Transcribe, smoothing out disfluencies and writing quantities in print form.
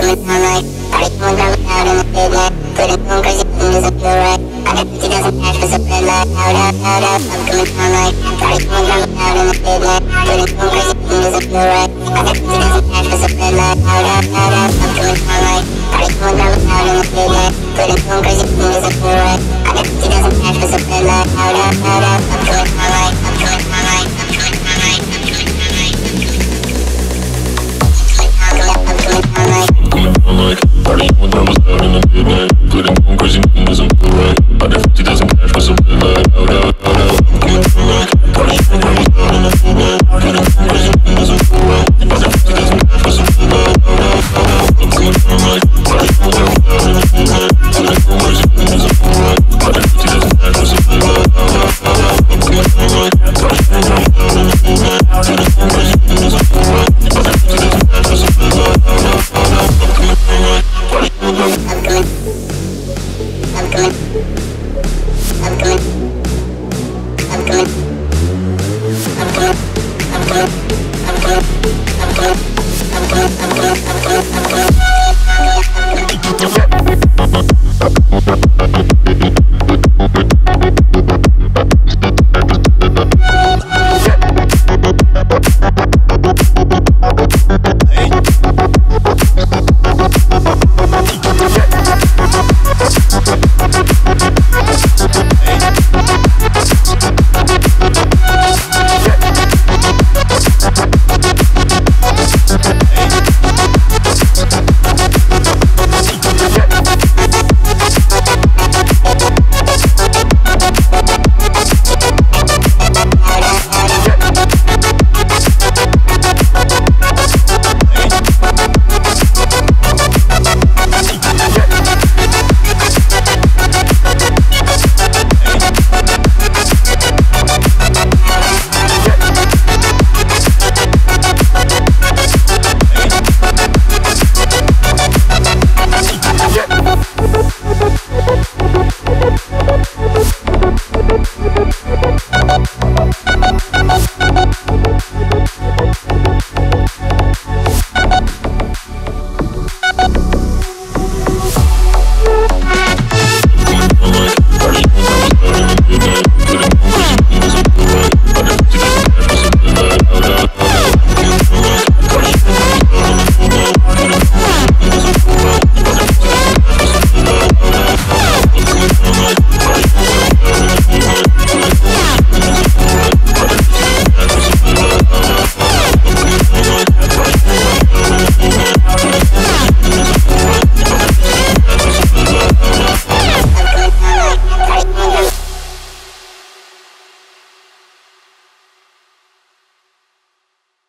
coming down like party going down without in the midnight. Couldn't go crazy, doesn't feel right. I got 50,000 cash for some red light. Out, I'm coming down like party going down without in the midnight. Couldn't go crazy, doesn't feel right. I got 50,000 cash for some red light. Out, I'm coming down like party going down without in the midnight. Couldn't go crazy, doesn't feel right. I got 50,000 cash for some red light. Out, I'm coming down like, I'm coming down like, I'm coming down like, I'm coming down like, I'm coming down like. Coming down like party going down was out in the midnight. Couldn't go crazy, doesn't feel right. I got 50,000 cash for some red light. Out, I'm coming down like party going down was out in the midnight. Couldn't go crazy, doesn't feel right. I got 50,000 cash for some red light. Out, I'm coming down like party going down was out in the midnight. Couldn't go crazy, doesn't feel right. I got 50,000 cash for some red light. I'm coming down like party going down was out in the midnight. Couldn't go crazy, doesn't feel right. I got 50,000 cash for some red light. I'm coming down like party going down. I'm coming. I'm coming. I'm coming. I'm coming. I'm coming. I'm coming. I'm coming. I'm coming. I'm coming. I'm coming. I'm coming. I'm coming.